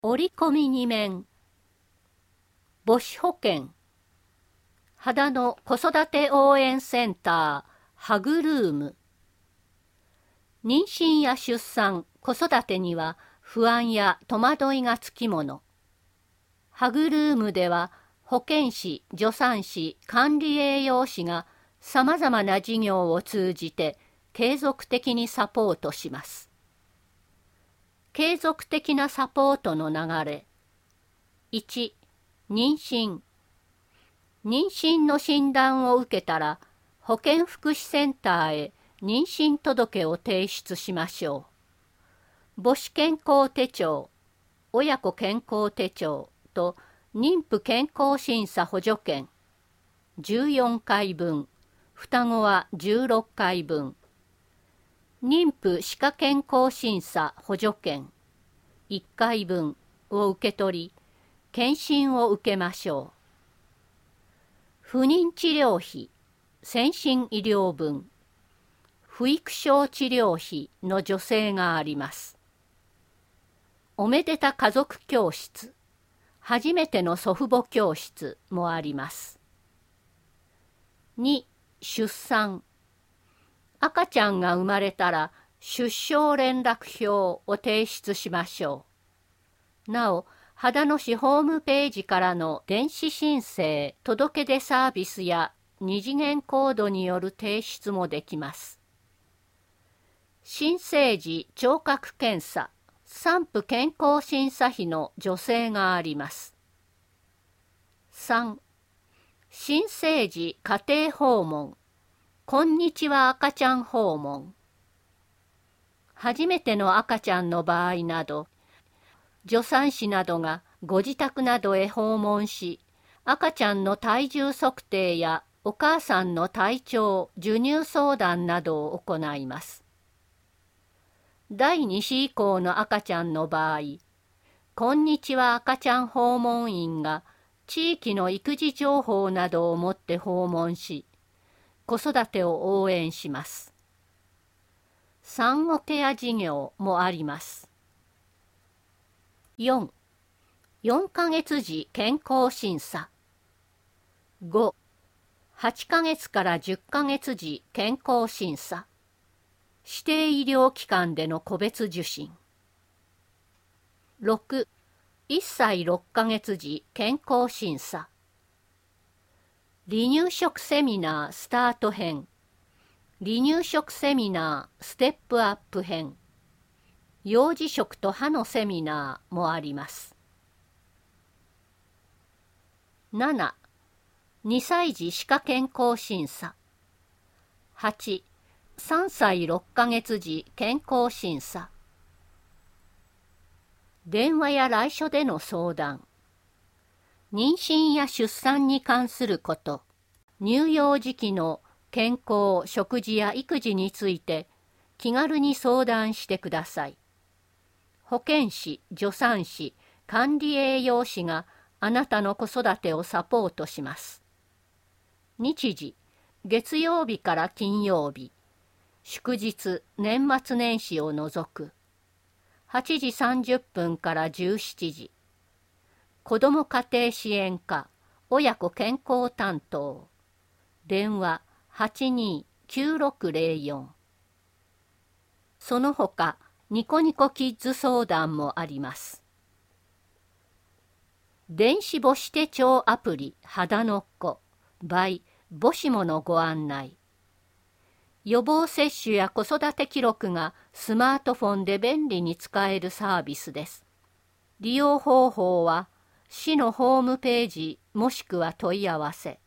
折り込み2面。母子保健。秦野子育て応援センター、ハグルーム。妊娠や出産、子育てには不安や戸惑いがつきもの。ハグルームでは保健師、助産師、管理栄養士がさまざまな事業を通じて継続的にサポートします。継続的なサポートの流れ。1、妊娠。妊娠の診断を受けたら、保健福祉センターへ妊娠届を提出しましょう。母子健康手帳、親子健康手帳と妊婦健康審査補助券、14回分、双子は16回分。妊婦歯科健康審査補助券、1回分を受け取り、検診を受けましょう。不妊治療費、先進医療分、不育症治療費の助成があります。おめでた家族教室、初めての祖父母教室もあります。2、出産。赤ちゃんが生まれたら出生連絡票を提出しましょう。なお、秦野市ホームページからの電子申請・届出サービスや二次元コードによる提出もできます。新生児聴覚検査、産婦健康審査費の助成があります。3、新生児家庭訪問、こんにちは赤ちゃん訪問。初めての赤ちゃんの場合など、助産師などがご自宅などへ訪問し、赤ちゃんの体重測定やお母さんの体調、授乳相談などを行います。第2子以降の赤ちゃんの場合、こんにちは赤ちゃん訪問員が地域の育児情報などを持って訪問し、子育てを応援します。産後ケア事業もあります。4、4ヶ月時健康審査。5、8ヶ月から10ヶ月時健康審査。指定医療機関での個別受診。6、1歳6ヶ月時健康審査。離乳食セミナースタート編。離乳食セミナーステップアップ編。幼児食と歯のセミナーもあります。7、2歳児歯科健康審査。8、3歳6ヶ月時健康審査。電話や来所での相談。妊娠や出産に関すること、乳幼児期の健康、食事や育児について気軽に相談してください。保健師、助産師、管理栄養士があなたの子育てをサポートします。日時、月曜日から金曜日、祝日、年末年始を除く。8時30分から17時。子ども家庭支援課、親子健康担当。電話82-9604。その他、ニコニコキッズ相談もあります。電子母子手帳アプリ秦野っ子 by 母子ものご案内。予防接種や子育て記録がスマートフォンで便利に使えるサービスです。利用方法は市のホームページもしくは問い合わせ。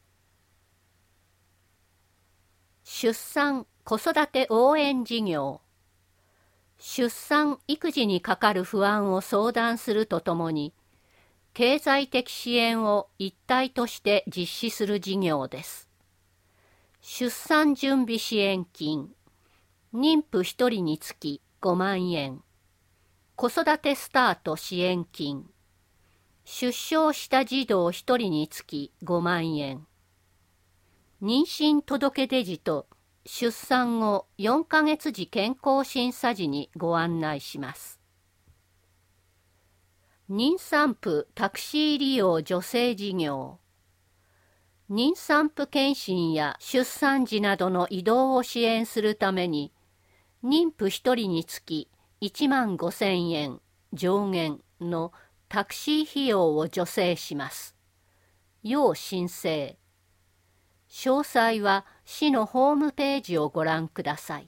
出産・子育て応援事業。出産・育児にかかる不安を相談するとともに、経済的支援を一体として実施する事業です。出産準備支援金、妊婦1人につき5万円。子育てスタート支援金、出生した児童1人につき5万円。妊娠届出時と出産後4ヶ月時健康審査時にご案内します。 妊産婦タクシー利用助成事業。妊産婦検診や出産時などの移動を支援するために、妊婦1人につき1万5,000円上限のタクシー費用を助成します。要申請。詳細は市のホームページをご覧ください。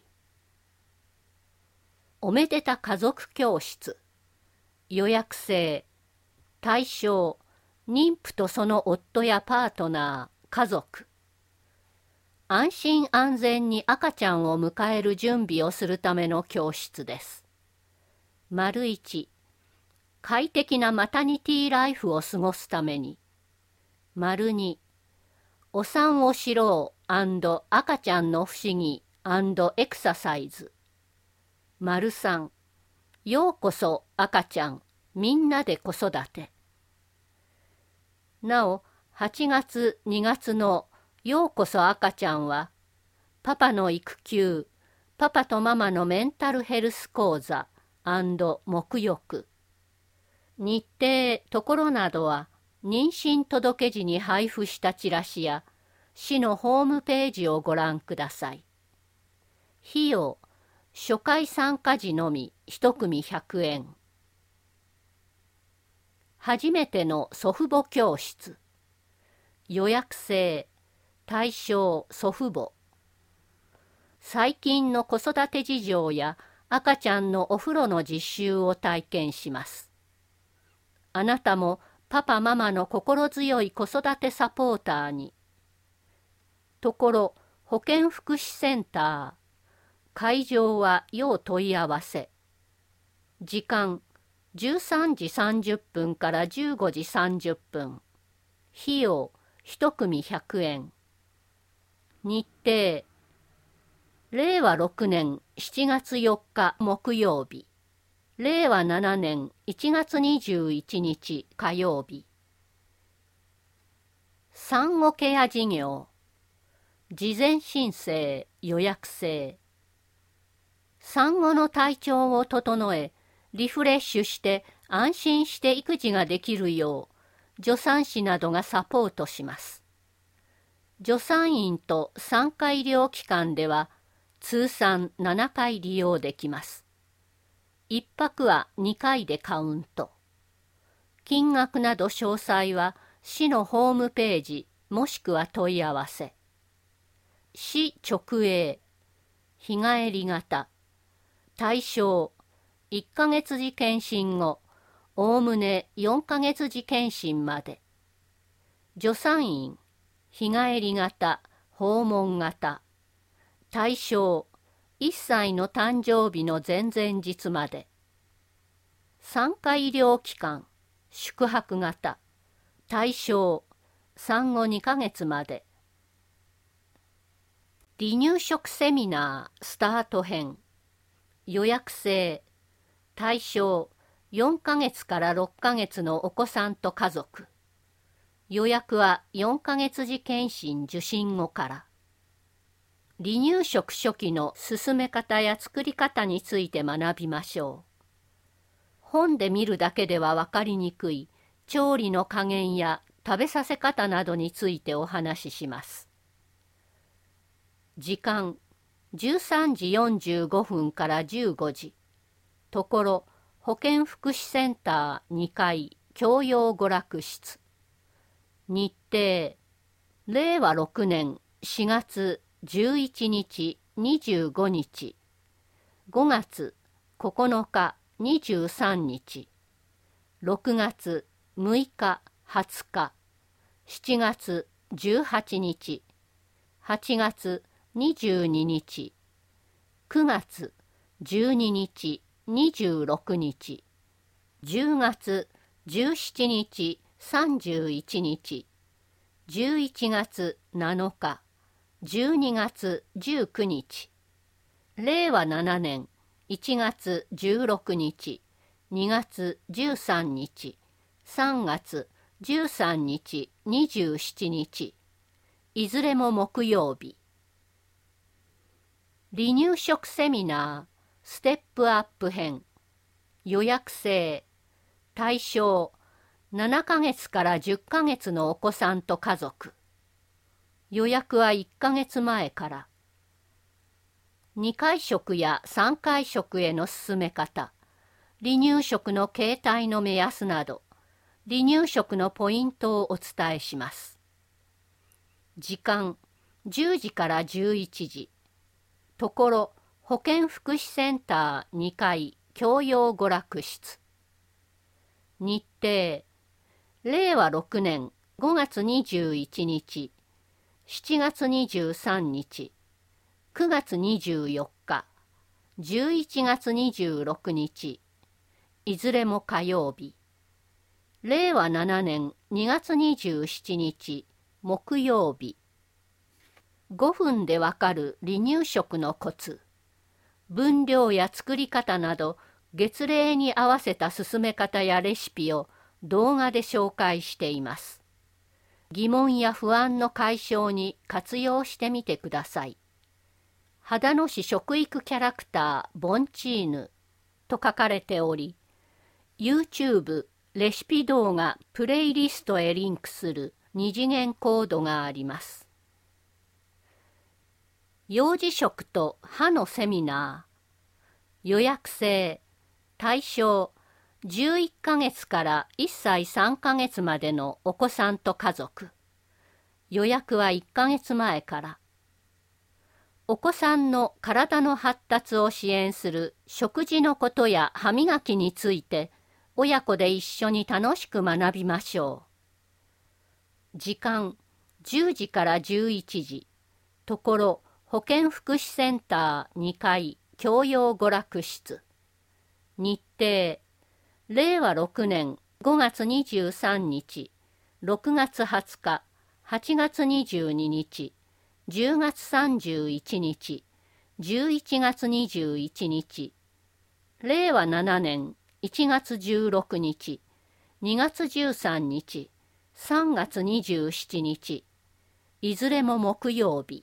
おめでた家族教室。予約制。対象、妊婦とその夫やパートナー、家族。安心安全に赤ちゃんを迎える準備をするための教室です。丸1、快適なマタニティライフを過ごすために。丸2、お産を知ろう&赤ちゃんの不思議&エクササイズ。丸3、ようこそ赤ちゃん、みんなで子育て。なお、8月2月のようこそ赤ちゃんは、パパの育休、パパとママのメンタルヘルス講座&沐浴。日程、ところなどは、妊娠届時に配布したチラシや、市のホームページをご覧ください。費用、初回参加時のみ1組100円。初めての祖父母教室。予約制。対象祖父母。最近の子育て事情や赤ちゃんのお風呂の実習を体験します。あなたもパパママの心強い子育てサポーターに。ところ保健福祉センター。会場は要問い合わせ。時間13時30分から15時30分。費用1組100円。日程令和6年7月4日木曜日。令和7年1月21日火曜日。産後ケア事業。事前申請予約制。産後の体調を整え、リフレッシュして安心して育児ができるよう、助産師などがサポートします。助産院と産科医療機関では、通算7回利用できます。1泊は2回でカウント。金額など詳細は市のホームページもしくは問い合わせ。市直営。日帰り型。対象、1ヶ月時検診後、おおむね4ヶ月時検診まで。助産院、日帰り型、訪問型。対象、1歳の誕生日の前々日まで。産科医療機関、宿泊型。対象、産後2ヶ月まで。離乳食セミナースタート編。予約制。対象4ヶ月から6ヶ月のお子さんと家族。予約は4ヶ月時検診受診後から。離乳食初期の進め方や作り方について学びましょう。本で見るだけでは分かりにくい調理の加減や食べさせ方などについてお話しします。時間13時45分から15時。ところ保健福祉センター2階教養娯楽室。日程令和6年4月11日25日。5月9日23日。6月6日20日。7月18日。8月22日。9月12日26日。10月17日31日。11月7日。12月19日。令和7年1月16日。2月13日。3月13日27日。いずれも木曜日。離乳食セミナーステップアップ編。予約制。 対象7ヶ月から10ヶ月のお子さんと家族。予約は1ヶ月前から。2回食や3回食への進め方、離乳食の形態の目安など、離乳食のポイントをお伝えします。時間10時から11時。ところ保健福祉センター2階教養娯楽室。日程令和6年5月21日、7月23日、9月24日、11月26日、いずれも火曜日。令和7年2月27日、木曜日。5分でわかる離乳食のコツ。分量や作り方など、月齢に合わせた進め方やレシピを動画で紹介しています。疑問や不安の解消に活用してみてください。秦野市食育キャラクターボンチーヌと書かれており、YouTube レシピ動画プレイリストへリンクする2次元コードがあります。幼児食と歯のセミナー。予約制。対象11ヶ月から1歳3ヶ月までのお子さんと家族。予約は1ヶ月前から。お子さんの体の発達を支援する食事のことや歯磨きについて、親子で一緒に楽しく学びましょう。時間10時から11時。ところ保健福祉センター2階教養娯楽室。日程令和6年5月23日、6月20日、8月22日、10月31日、11月21日、令和7年1月16日、2月13日、3月27日、いずれも木曜日。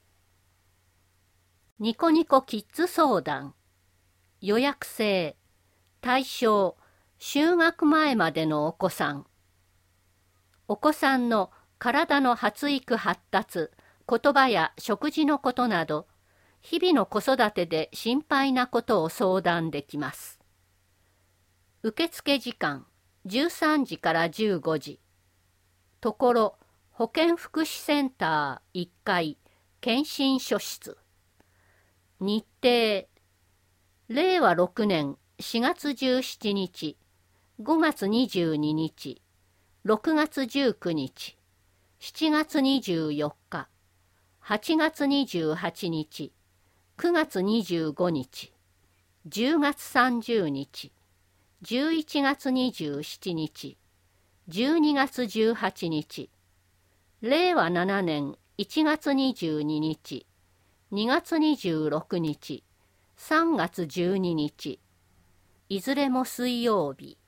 ニコニコキッズ相談。予約制。対象就学前までのお子さん。お子さんの体の発育発達、言葉や食事のことなど、日々の子育てで心配なことを相談できます。受付時間13時から15時。ところ保健福祉センター1階検診所室。日程令和6年4月17日、5月22日、6月19日、7月24日、8月28日、9月25日、10月30日、11月27日、12月18日、令和7年1月22日、2月26日、3月12日、いずれも水曜日。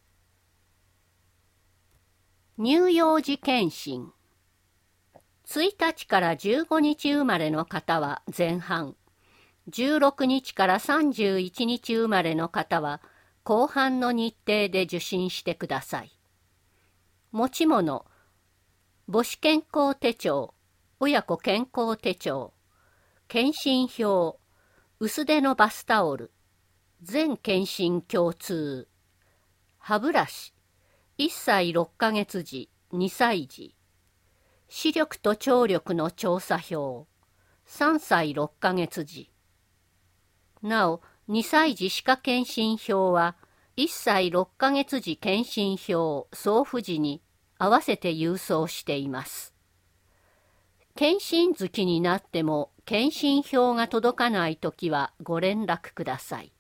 乳幼児検診。1日から15日生まれの方は前半、16日から31日生まれの方は後半の日程で受診してください。持ち物、母子健康手帳、親子健康手帳、検診票、薄手のバスタオル、全検診共通、歯ブラシ、1歳6ヶ月時、2歳児、視力と聴力の調査票、3歳6ヶ月時。なお、2歳児歯科検診票は、1歳6ヶ月時検診票送付時に合わせて郵送しています。検診月になっても検診票が届かないときはご連絡ください。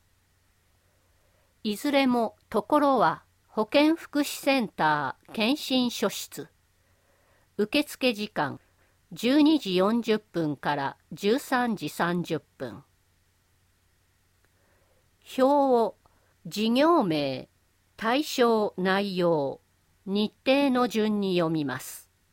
いずれもところは保健福祉センター検診所室。受付時間12時40分から13時30分。表を事業名、対象内容、日程の順に読みます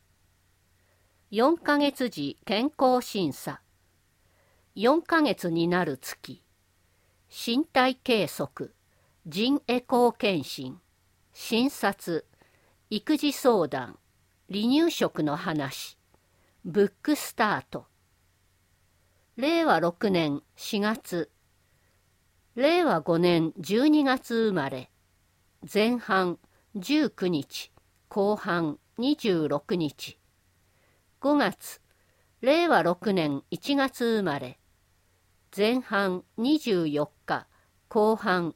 。4ヶ月時健康審査、4ヶ月になる月、身体計測、腎エコー検診、 診察、育児相談、離乳食の話、ブックスタート。令和6年4月、令和5年12月生まれ、前半19日、後半26日。5月、令和6年1月生まれ、前半24日、後半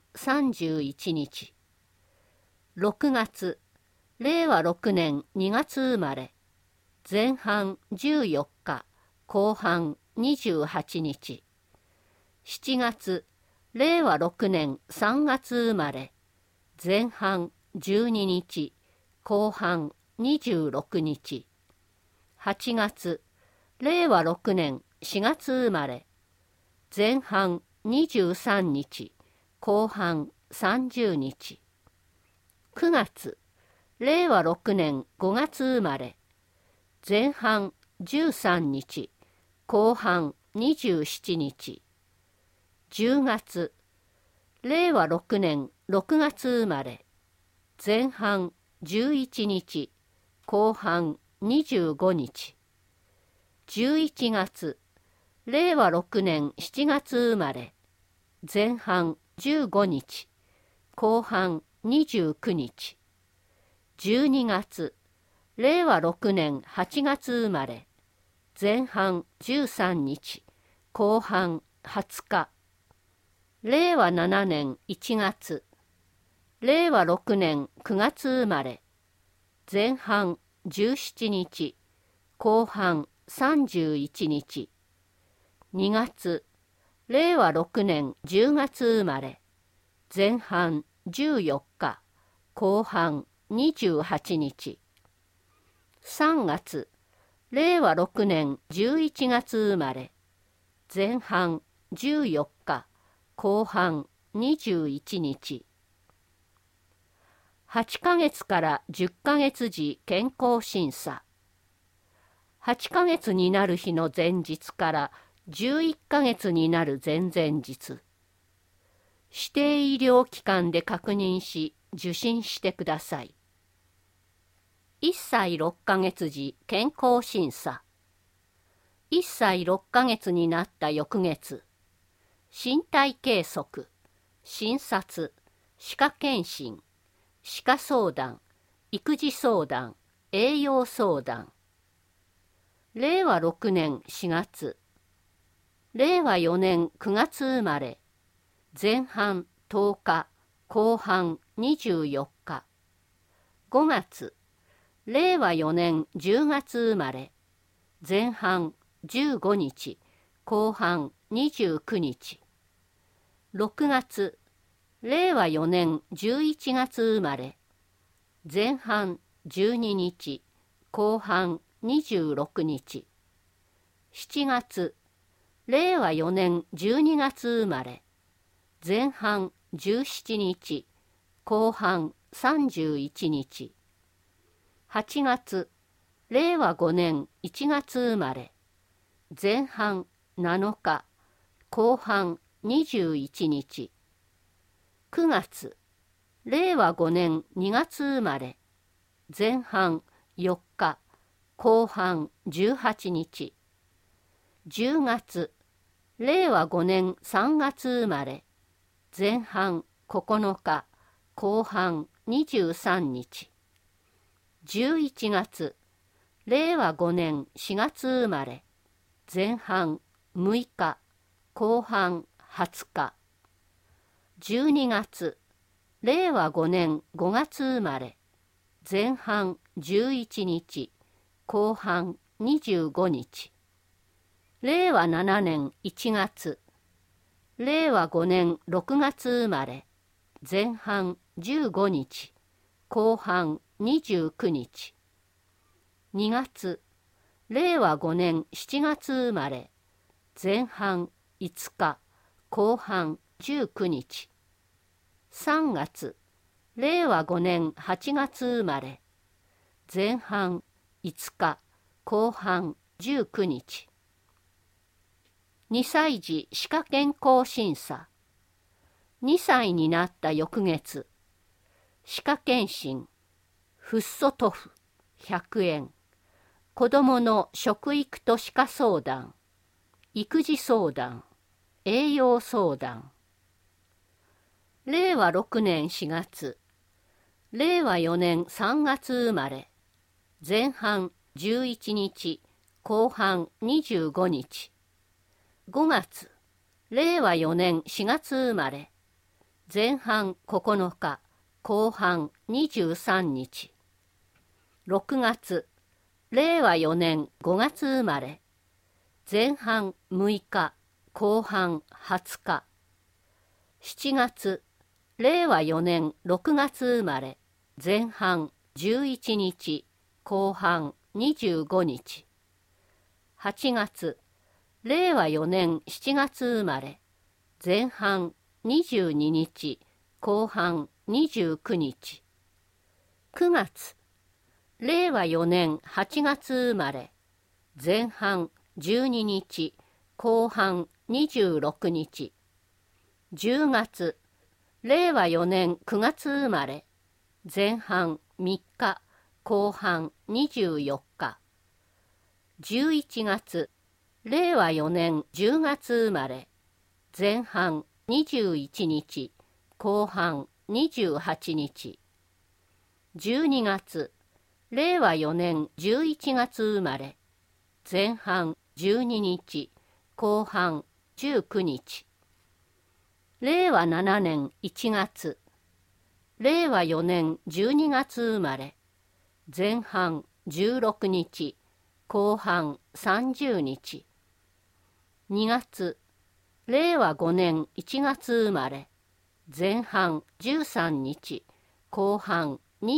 31日。6月、令和6年2月生まれ、前半14日、後半28日。7月、令和6年3月生まれ、前半12日、後半26日。8月、令和6年4月生まれ、前半23日、後半30日。9月、令和6年5月生まれ、前半13日、後半27日。10月、令和6年6月生まれ、前半11日、後半25日。11月、令和6年7月生まれ、前半15日、後半29日。12月、令和6年8月生まれ、前半13日、後半20日。令和7年1月、令和6年9月生まれ、前半17日、後半31日。2月、令和6年10月生まれ、前半14日、後半28日。3月、令和6年11月生まれ、前半14日、後半21日。8ヶ月から10ヶ月時健康審査。8ヶ月になる日の前日から11ヶ月になる前々日。指定医療機関で確認し受診してください。1歳6ヶ月時健康審査。1歳6ヶ月になった翌月。身体計測、診察、歯科検診、歯科相談、育児相談、栄養相談。令和6年4月、令和4年9月生まれ、前半10日、後半24日。5月、令和4年10月生まれ、前半15日、後半29日。6月、令和4年11月生まれ、前半12日、後半26日。7月、令和4年12月生まれ、前半17日、後半31日。8月、令和5年1月生まれ、前半7日、後半21日。9月、令和5年2月生まれ、前半4日、後半18日。10月、令和5年3月生まれ、前半9日、後半23日。11月、令和5年4月生まれ、前半6日、後半20日。12月、令和5年5月生まれ、前半11日、後半25日。令和7年1月、令和5年6月生まれ、前半15日、後半29日。2月、令和5年7月生まれ、前半5日、後半19日。3月、令和5年8月生まれ、前半5日、後半19日。2歳児歯科健康審査。2歳になった翌月。 歯科検診、フッ素塗布100円、子どもの食育と歯科相談、育児相談、栄養相談。令和6年4月、令和4年3月生まれ、前半11日、後半25日。5月、令和4年4月生まれ、前半9日、後半23日。6月、令和4年5月生まれ、前半6日、後半20日。7月、令和4年6月生まれ、前半11日、後半25日。8月、令和4年7月生まれ、前半22日、後半29日。9月、令和4年8月生まれ、前半12日、後半26日。10月、令和4年9月生まれ、前半3日、後半24日。11月、令和4年10月生まれ、前半21日、後半28日。12月、令和4年11月生まれ、前半12日、後半19日。令和7年1月、令和4年12月生まれ、前半16日、後半30日。2月、令和5年1月生まれ、前半13日、後半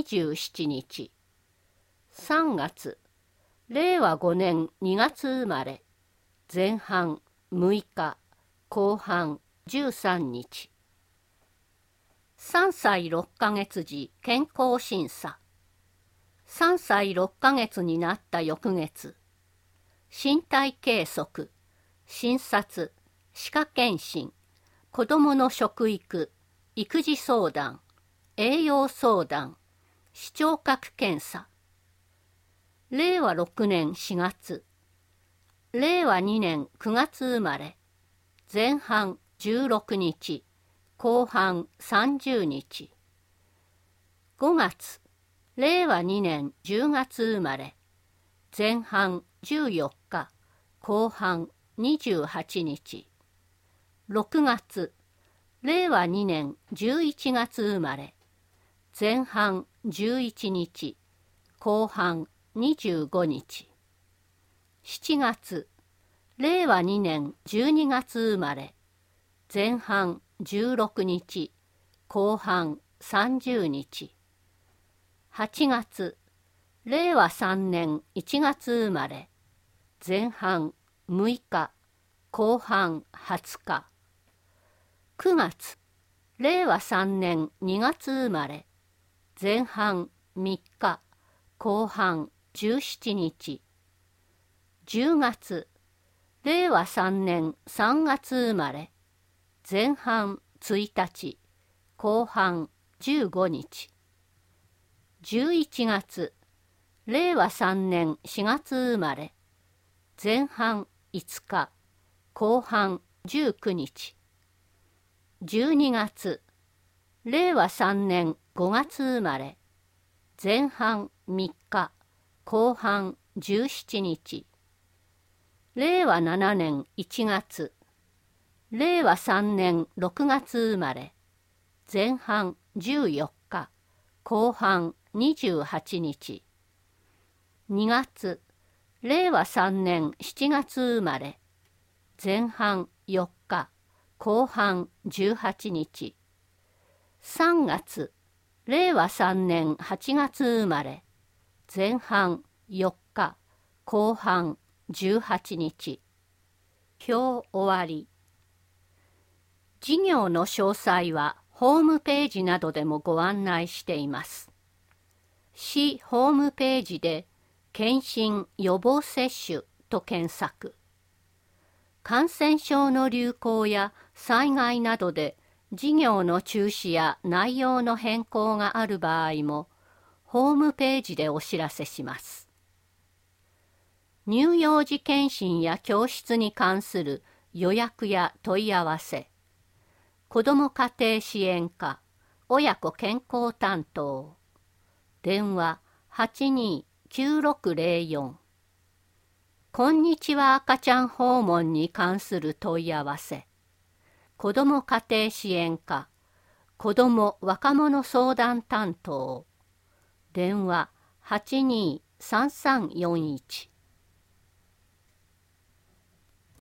27日。3月、令和5年2月生まれ、前半6日、後半13日。3歳6ヶ月時健康審査。3歳6ヶ月になった翌月、身体計測、診察、歯科検診、子どもの食育、育児相談、栄養相談、視聴覚検査。令和6年4月、令和2年9月生まれ、前半16日、後半30日。5月、令和2年10月生まれ、前半14日、後半28日。6月、令和2年11月生まれ、前半11日、後半25日。7月、令和2年12月生まれ、前半16日、後半30日。8月、令和3年1月生まれ、前半6日、後半20日。9月、令和3年2月生まれ、前半3日、後半17日。10月、令和3年3月生まれ、前半1日、後半15日。11月、令和3年4月生まれ、前半5日、後半19日。12月、令和3年5月生まれ、前半3日、後半17日。令和7年1月、令和3年6月生まれ、前半14日、後半28日。2月、令和3年7月生まれ、前半4日、後半18日。3月、令和3年8月生まれ、前半4日、後半18日。表終わり。事業の詳細はホームページなどでもご案内しています。市ホームページで検診予防接種と検索。感染症の流行や災害などで事業の中止や内容の変更がある場合も、ホームページでお知らせします。乳幼児健診や教室に関する予約や問い合わせ、子ども家庭支援課、親子健康担当、電話82-9604、こんにちは赤ちゃん訪問に関する問い合わせ、子ども家庭支援課、子ども若者相談担当、電話82-3341